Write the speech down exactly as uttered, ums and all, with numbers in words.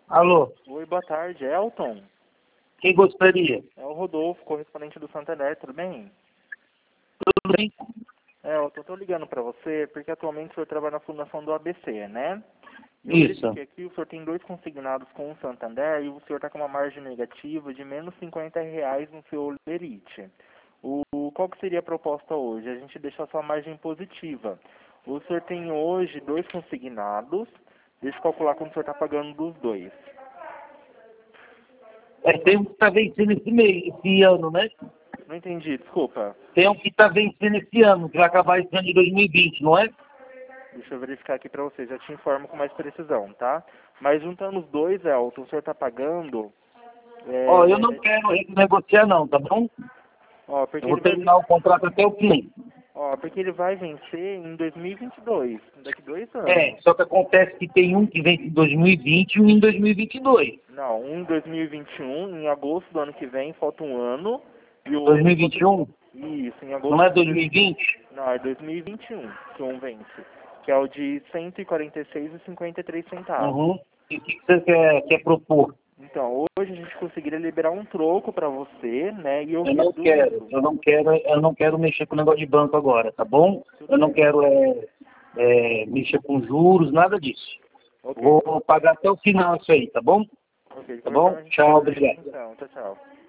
Alô, Oi, boa tarde, Elton. quem gostaria? É o Rodolfo, correspondente do Santander, tudo bem? Tudo bem? É, Elton, eu tô ligando pra você porque atualmente o senhor trabalha na fundação do A B C, né? E eu Isso. verifiquei aqui, o senhor tem dois consignados com o Santander e o senhor tá com uma margem negativa de menos cinquenta reais no seu lerite. O, qual que seria a proposta hoje? A gente deixa a sua margem positiva. O senhor tem hoje dois consignados, deixa eu calcular quanto o senhor tá pagando dos dois. É, tem um que está vencendo esse mês, esse ano, né? Não entendi, desculpa. Tem um que está vencendo esse ano, que vai acabar esse ano de dois mil e vinte, não é? Deixa eu verificar aqui pra você, já te informo com mais precisão, tá? Mas juntando os dois, Elton, o senhor tá pagando... Ó, eu não É... quero negociar não, tá bom? Ó, Eu porque vou ele vai... terminar o contrato até o fim. Ó, porque ele vai vencer em dois mil e vinte e dois, daqui dois É, anos. só que acontece que tem um que vence em dois mil e vinte e um em dois mil e vinte e dois. Não, um em dois mil e vinte e um, em agosto do ano que vem, falta um ano. E o outro... dois mil e vinte e um? Isso, em Não é agosto de... dois mil e vinte? Não, é dois mil e vinte e um que um vence. Que é o de cento e quarenta e seis reais e cinquenta e três centavos. Uhum. E o que que você quer, quer propor? Então, hoje a gente conseguiria liberar um troco pra você, né? E eu Eu não quero, reduzo. eu não quero, eu não quero mexer com o negócio de banco agora, tá bom? Tudo Eu não bem. quero é, é, mexer com juros, nada disso. Ok. Vou pagar até o final isso aí, tá bom? Ok, de Tá qualquer bom? forma a gente Tchau, agradece a obrigado. atenção. Tchau, tchau.